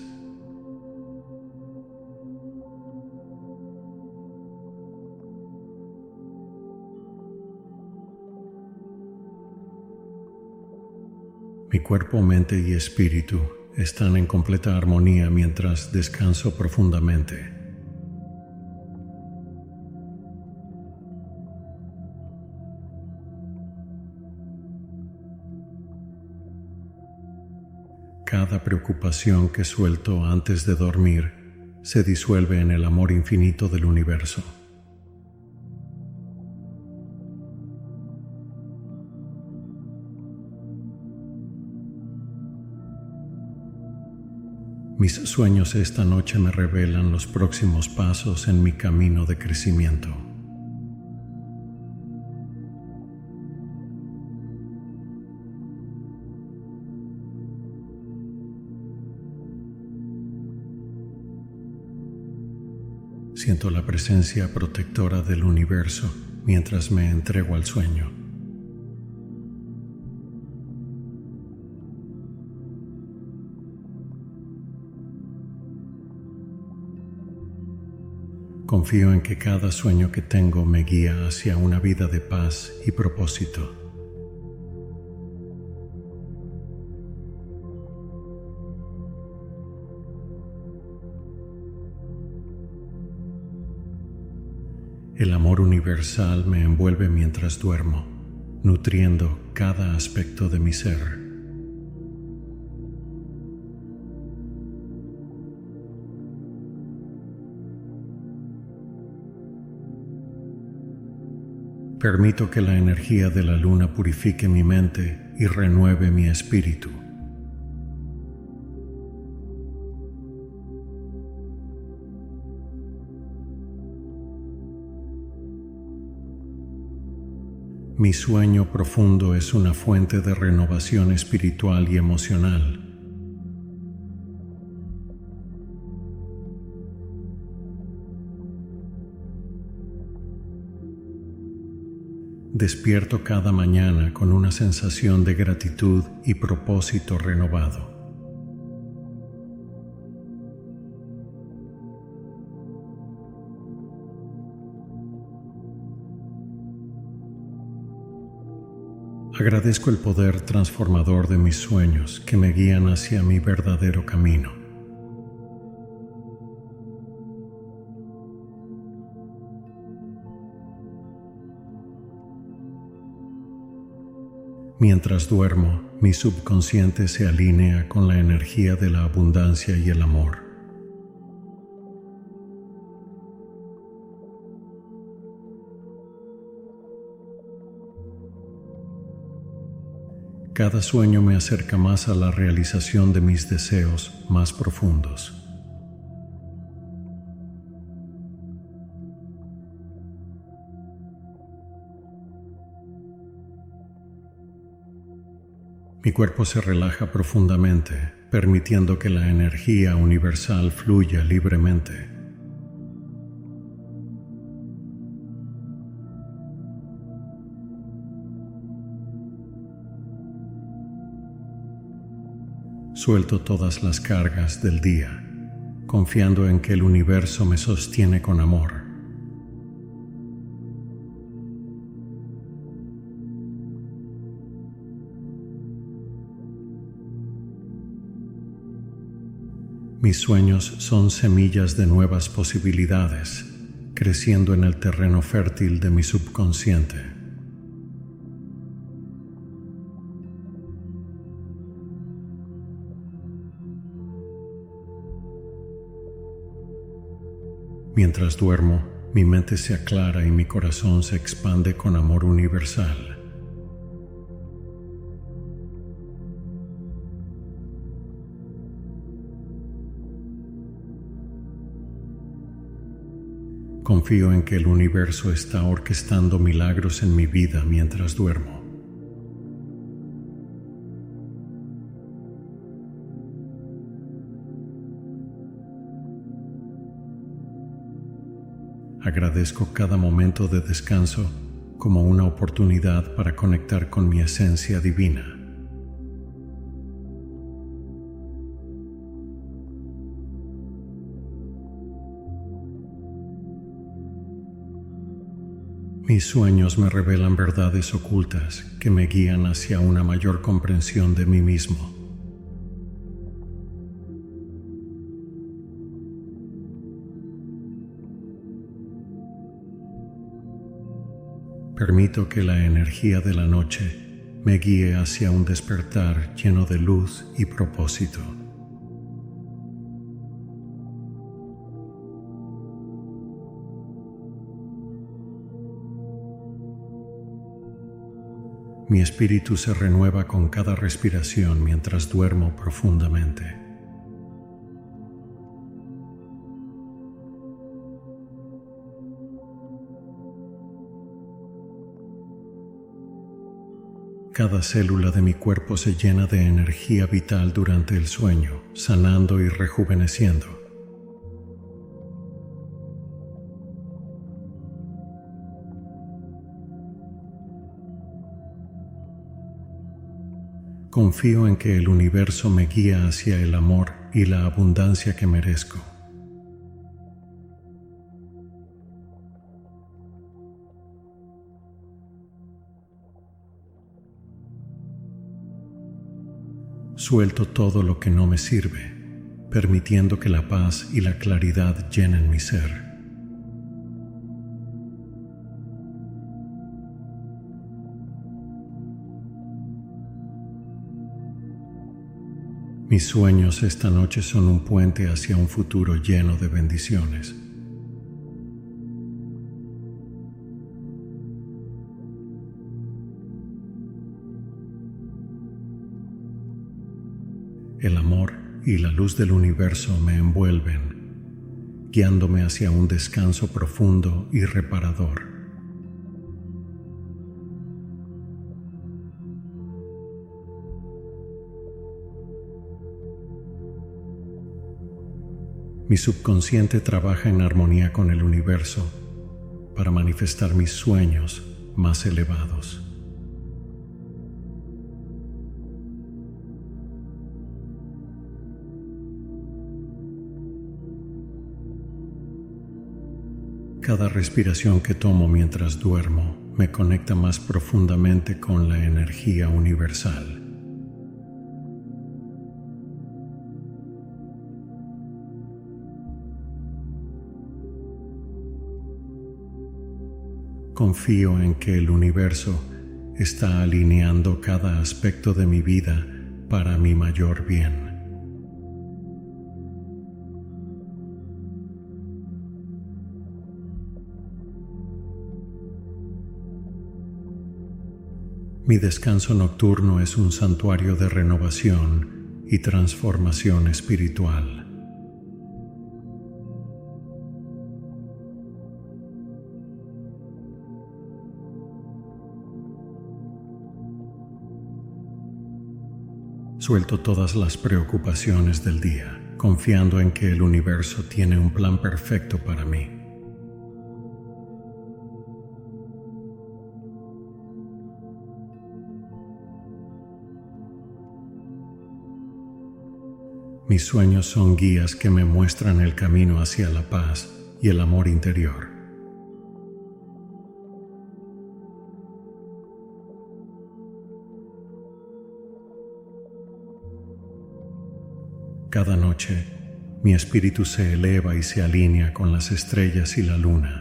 Mi cuerpo, mente y espíritu están en completa armonía mientras descanso profundamente. Cada preocupación que suelto antes de dormir se disuelve en el amor infinito del universo. Mis sueños esta noche me revelan los próximos pasos en mi camino de crecimiento. Siento la presencia protectora del universo mientras me entrego al sueño. Confío en que cada sueño que tengo me guía hacia una vida de paz y propósito. El amor universal me envuelve mientras duermo, nutriendo cada aspecto de mi ser. Permito que la energía de la luna purifique mi mente y renueve mi espíritu. Mi sueño profundo es una fuente de renovación espiritual y emocional. Despierto cada mañana con una sensación de gratitud y propósito renovado. Agradezco el poder transformador de mis sueños que me guían hacia mi verdadero camino. Mientras duermo, mi subconsciente se alinea con la energía de la abundancia y el amor. Cada sueño me acerca más a la realización de mis deseos más profundos. Mi cuerpo se relaja profundamente, permitiendo que la energía universal fluya libremente. Suelto todas las cargas del día, confiando en que el universo me sostiene con amor. Mis sueños son semillas de nuevas posibilidades, creciendo en el terreno fértil de mi subconsciente. Mientras duermo, mi mente se aclara y mi corazón se expande con amor universal. Confío en que el universo está orquestando milagros en mi vida mientras duermo. Agradezco cada momento de descanso como una oportunidad para conectar con mi esencia divina. Mis sueños me revelan verdades ocultas que me guían hacia una mayor comprensión de mí mismo. Permito que la energía de la noche me guíe hacia un despertar lleno de luz y propósito. Mi espíritu se renueva con cada respiración mientras duermo profundamente. Cada célula de mi cuerpo se llena de energía vital durante el sueño, sanando y rejuveneciendo. Confío en que el universo me guía hacia el amor y la abundancia que merezco. Suelto todo lo que no me sirve, permitiendo que la paz y la claridad llenen mi ser. Mis sueños esta noche son un puente hacia un futuro lleno de bendiciones. El amor y la luz del universo me envuelven, guiándome hacia un descanso profundo y reparador. Mi subconsciente trabaja en armonía con el universo para manifestar mis sueños más elevados. Cada respiración que tomo mientras duermo me conecta más profundamente con la energía universal. Confío en que el universo está alineando cada aspecto de mi vida para mi mayor bien. Mi descanso nocturno es un santuario de renovación y transformación espiritual. Suelto todas las preocupaciones del día, confiando en que el universo tiene un plan perfecto para mí. Mis sueños son guías que me muestran el camino hacia la paz y el amor interior. Cada noche, mi espíritu se eleva y se alinea con las estrellas y la luna.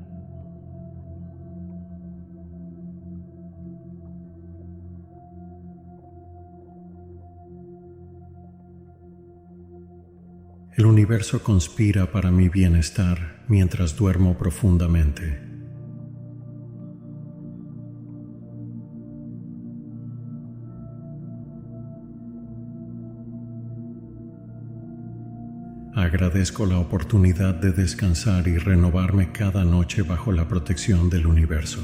El universo conspira para mi bienestar mientras duermo profundamente. Agradezco la oportunidad de descansar y renovarme cada noche bajo la protección del universo.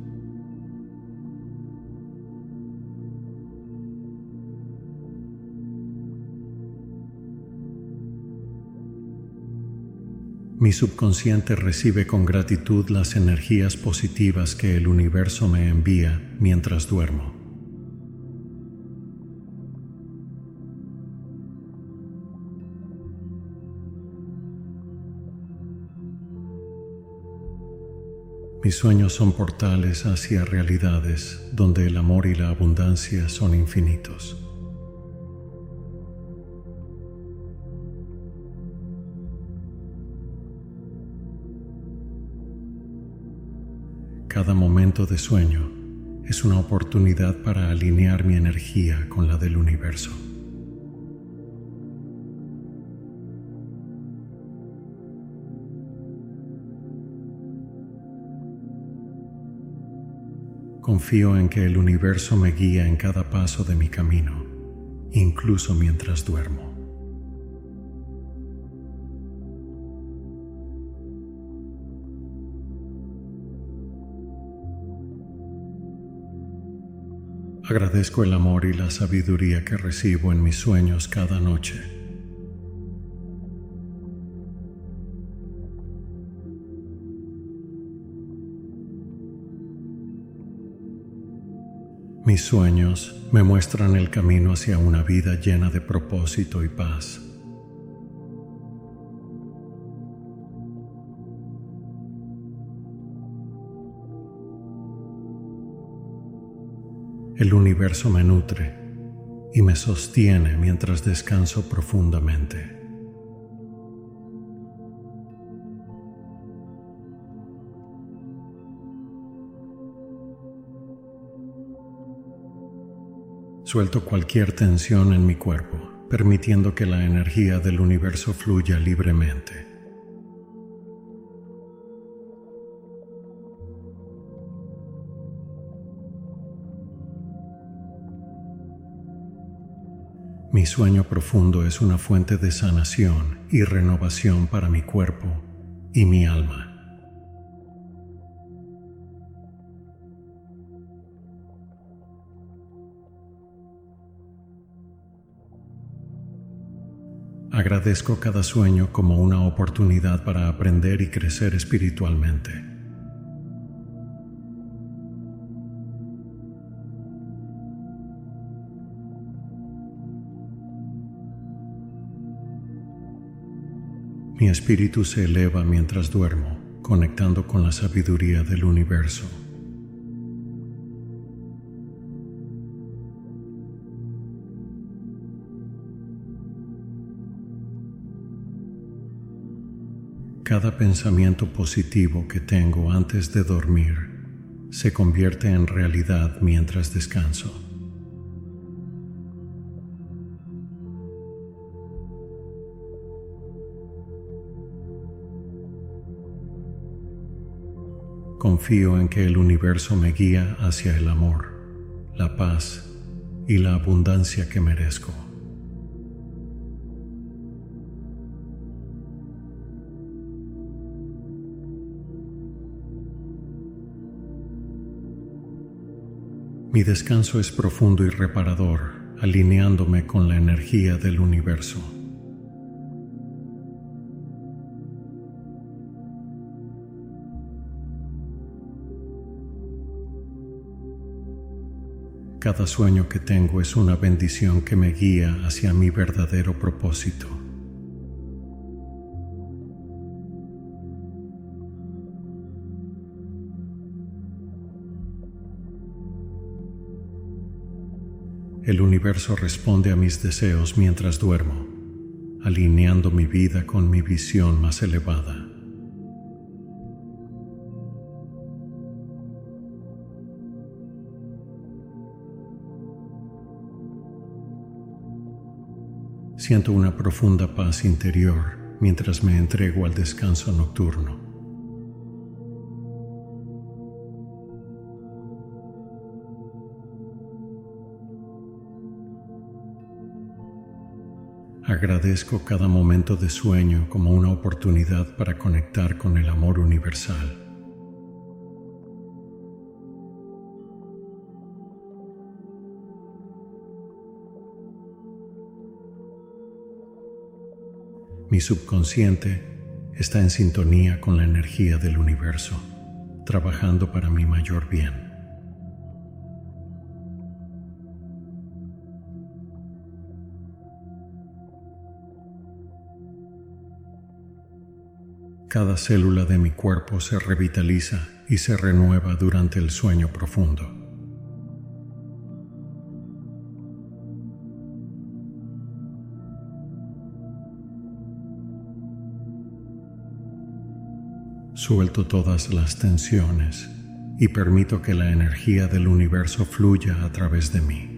Mi subconsciente recibe con gratitud las energías positivas que el universo me envía mientras duermo. Mis sueños son portales hacia realidades donde el amor y la abundancia son infinitos. Cada momento de sueño es una oportunidad para alinear mi energía con la del universo. Confío en que el universo me guía en cada paso de mi camino, incluso mientras duermo. Agradezco el amor y la sabiduría que recibo en mis sueños cada noche. Mis sueños me muestran el camino hacia una vida llena de propósito y paz. El universo me nutre y me sostiene mientras descanso profundamente. Suelto cualquier tensión en mi cuerpo, permitiendo que la energía del universo fluya libremente. Mi sueño profundo es una fuente de sanación y renovación para mi cuerpo y mi alma. Agradezco cada sueño como una oportunidad para aprender y crecer espiritualmente. Mi espíritu se eleva mientras duermo, conectando con la sabiduría del universo. Cada pensamiento positivo que tengo antes de dormir se convierte en realidad mientras descanso. Confío en que el universo me guía hacia el amor, la paz y la abundancia que merezco. Mi descanso es profundo y reparador, alineándome con la energía del universo. Cada sueño que tengo es una bendición que me guía hacia mi verdadero propósito. El universo responde a mis deseos mientras duermo, alineando mi vida con mi visión más elevada. Siento una profunda paz interior mientras me entrego al descanso nocturno. Agradezco cada momento de sueño como una oportunidad para conectar con el amor universal. Mi subconsciente está en sintonía con la energía del universo, trabajando para mi mayor bien. Cada célula de mi cuerpo se revitaliza y se renueva durante el sueño profundo. Suelto todas las tensiones y permito que la energía del universo fluya a través de mí.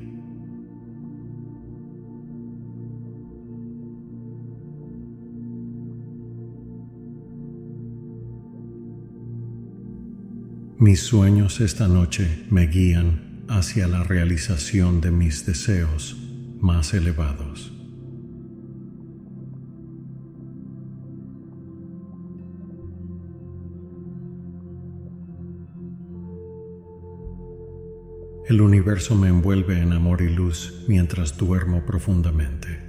Mis sueños esta noche me guían hacia la realización de mis deseos más elevados. El universo me envuelve en amor y luz mientras duermo profundamente.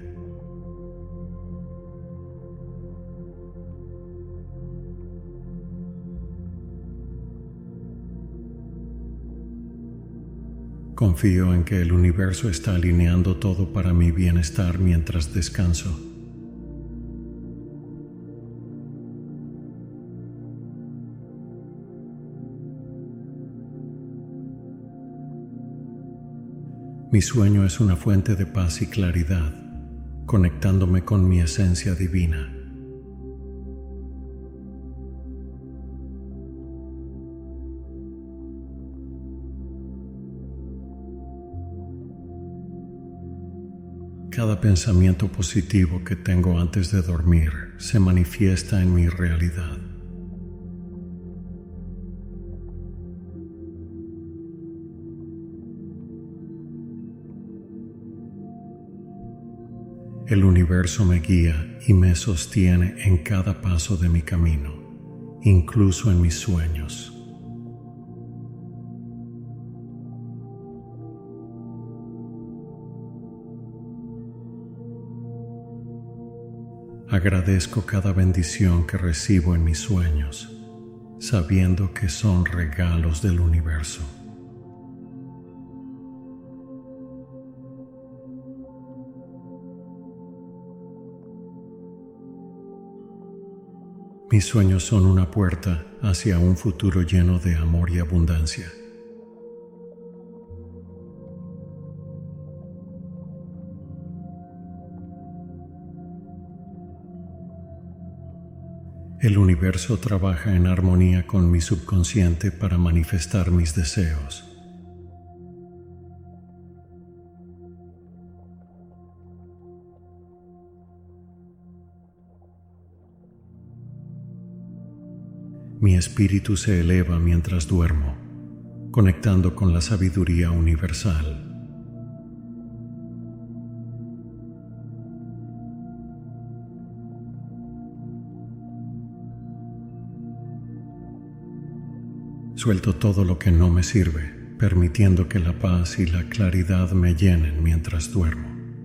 Confío en que el universo está alineando todo para mi bienestar mientras descanso. Mi sueño es una fuente de paz y claridad, conectándome con mi esencia divina. Cada pensamiento positivo que tengo antes de dormir se manifiesta en mi realidad. El universo me guía y me sostiene en cada paso de mi camino, incluso en mis sueños. Agradezco cada bendición que recibo en mis sueños, sabiendo que son regalos del universo. Mis sueños son una puerta hacia un futuro lleno de amor y abundancia. El universo trabaja en armonía con mi subconsciente para manifestar mis deseos. Mi espíritu se eleva mientras duermo, conectando con la sabiduría universal. Suelto todo lo que no me sirve, permitiendo que la paz y la claridad me llenen mientras duermo.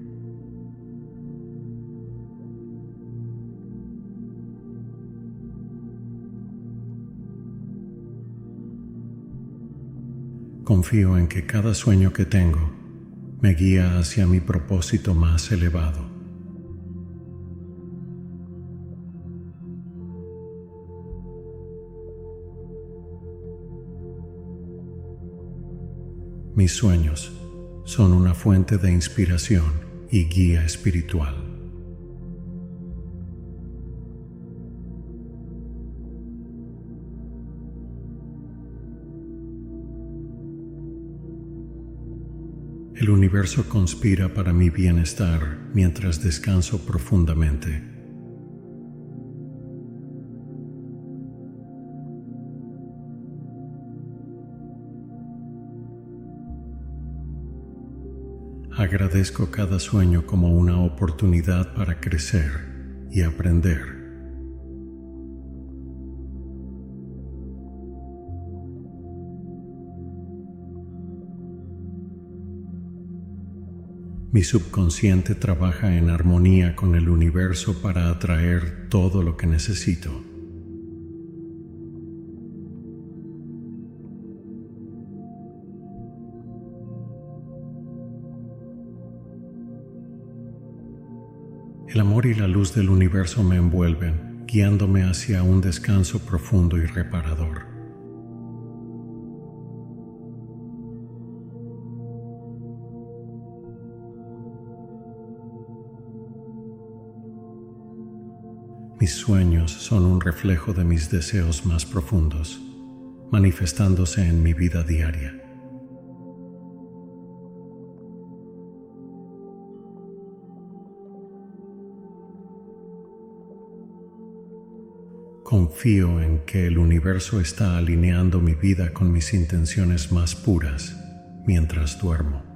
Confío en que cada sueño que tengo me guía hacia mi propósito más elevado. Mis sueños son una fuente de inspiración y guía espiritual. El universo conspira para mi bienestar mientras descanso profundamente. Agradezco cada sueño como una oportunidad para crecer y aprender. Mi subconsciente trabaja en armonía con el universo para atraer todo lo que necesito. El amor y la luz del universo me envuelven, guiándome hacia un descanso profundo y reparador. Mis sueños son un reflejo de mis deseos más profundos, manifestándose en mi vida diaria. Confío en que el universo está alineando mi vida con mis intenciones más puras mientras duermo.